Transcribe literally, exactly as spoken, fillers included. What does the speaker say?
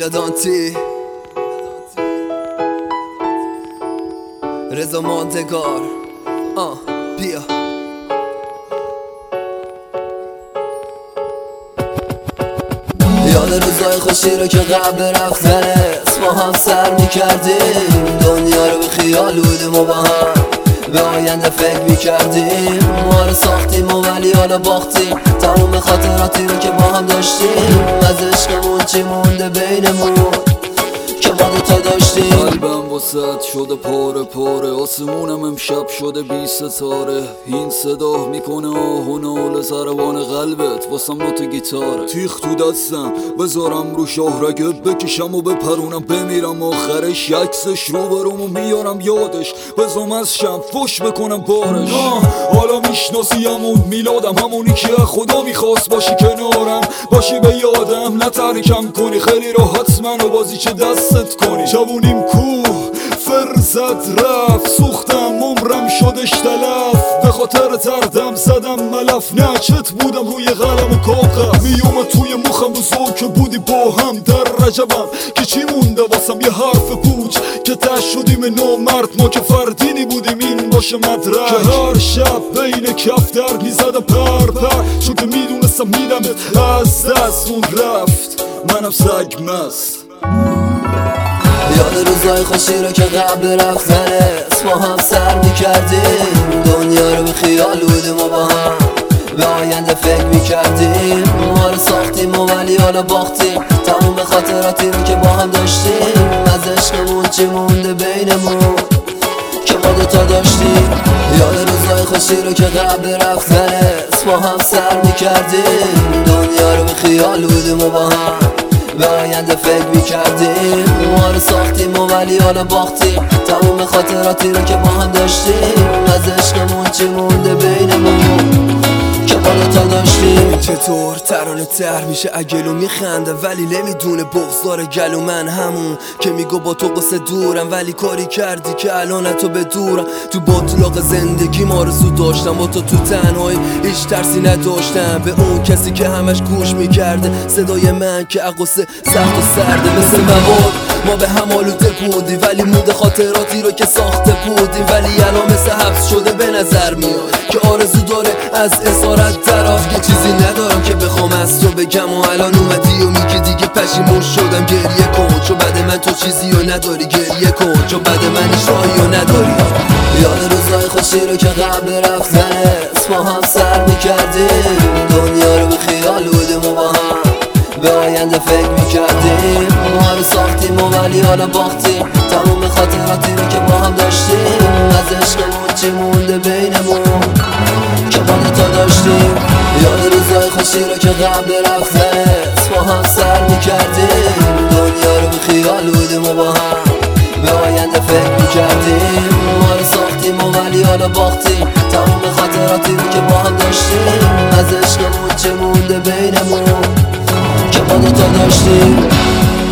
میلادانتی رضا ماندگار آه بیا یاد روزای خوشی رو که قبل رفتنت ما هم سر میکردیم، دنیا رو به خیال بودیم و با هم به آینده فکر میکردیم. ما رو ساختیم و ولی حالا باختیم تموم خاطراتی رو که با هم داشتیم. از عشقمون چی مونده بینمون که ما دوتا داشتیم. قلبم واسط شده پاره پاره، آسمونم امشب شده بی ستاره. این صدا میکنه آه و ناله ضربان قلبت واسم نوت گیتاره. تیخ تو دستم بذارم رو شاهرگه بکشم و بپرونم بمیرم آخرش. عکسش رو برم و میارم یادش بزام از شم فش بکنم بارش. حالا میشناسی همون میلادم، همونی که خدا میخواست باشی کنارم، باشی به یادم نه ترکم کنی. خیلی راحت منو بازی چه دستت کنی. جوونیم کوه فرزد رفت سوختم عمرم شدش تلف، به خاطر دردم زدم ملف. نه چت بودم روی قلم و کاغذ میومد توی مخم بزرگ که بودی با هم در رجبم که چی مونده واسم یه حرف پوچ که تش شدیم نامرد ما که فردینی بودیم این باشه مدرک. که هر شب بین کف در میزدم پر پر چون که میدونستم میدمت از دستون رفت منم سگ مست. یاد روزای خوشی رو که قبل رفتنت ما هم سر میکردیم، دنیا رو به خیال بودیم و با هم به آینده فکر میکردیم. ما رو ساختیم و ولی حالا باختیم تموم خاطراتی رو که با هم داشتیم. از عشقمون چی مونده بینمون که ما دوتا داشتیم. یاد روزای خوشی رو که قبل رفتنت ما هم سر میکردیم، دنیا رو به خیال بودیم و با هم به آینده فکر میکردیم. ما رو ساختیم و ولی حالا باختیم تموم خاطراتی رو که با هم داشتیم. از عشقمون چی مونده بینمون که با دوتا داشتیم. چطور ترانه تر میشه اگلو میخنده ولی نمیدونه بغضار گلو من همون که میگو با تو قصه دورم ولی کاری کردی که الان تو به دورم. تو باطلاق زندگی آرزو داشتم با تو تو تنهایی هیچ ترسی نداشتم به اون کسی که همش گوش میکرده صدای من که قصه سخت و سرده. مثل مواد ما به هم آلوده بودیم ولی مود خاطراتی رو که ساخته بودیم ولی الان مثل حبس شده به نظر میاد که آرزو داره از اسارت درآف. که چیزی ندارم که بخوام از تو بگم و الان اومدی و میگی دیگه پشیمون شدم. گریه کن چون بعد من تو چیزی رو نداری، گریه کن چون بعد من هیچ راهی رو نداری. یاد روزای خوشی رو که قبل رفتنت ما هم سر میکردیم، دنیا رو به خیال بودیم و با هم به آینده فکر میکردیم. ما رو ساختیم و ولی حالا باختیم تموم خاطراتی رو که با هم داشتیم. از عشقمون چی مونده بینمون که با دوتا داشتیم. یاد روزای خوشی رو که قبل رفتنت ما هم سر میکردیم، دنیا رو به خیال بودیم و با هم به آینده فکر میکردیم. ما رو ساختیم و ولی حالا باختیم تموم خاطراتی رو که با هم داشتیم. از عشقمون چه مونده بینمون که با دوتا داشتیم.